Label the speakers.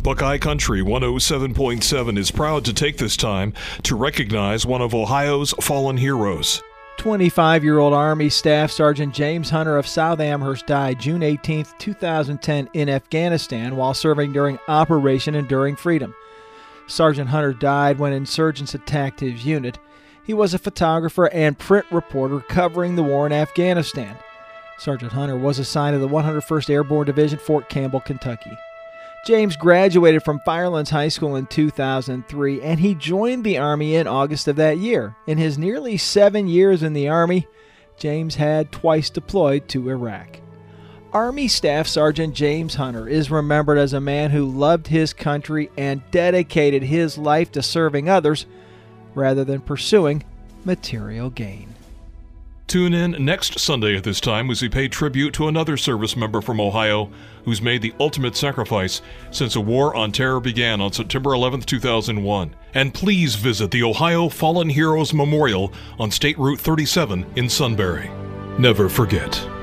Speaker 1: Buckeye Country 107.7 is proud to take this time to recognize one of Ohio's fallen heroes.
Speaker 2: 25-year-old Army Staff Sergeant James Hunter of South Amherst died June 18, 2010 in Afghanistan while serving during Operation Enduring Freedom. Sergeant Hunter died when insurgents attacked his unit. He was a photographer and print reporter covering the war in Afghanistan. Sergeant Hunter was assigned to the 101st Airborne Division, Fort Campbell, Kentucky. James graduated from Firelands High School in 2003, and he joined the Army in August of that year. In his nearly 7 years in the Army, James had twice deployed to Iraq. Army Staff Sergeant James Hunter is remembered as a man who loved his country and dedicated his life to serving others rather than pursuing material gain.
Speaker 1: Tune in next Sunday at this time as we pay tribute to another service member from Ohio who's made the ultimate sacrifice since a war on terror began on September 11, 2001. And please visit the Ohio Fallen Heroes Memorial on State Route 37 in Sunbury. Never forget.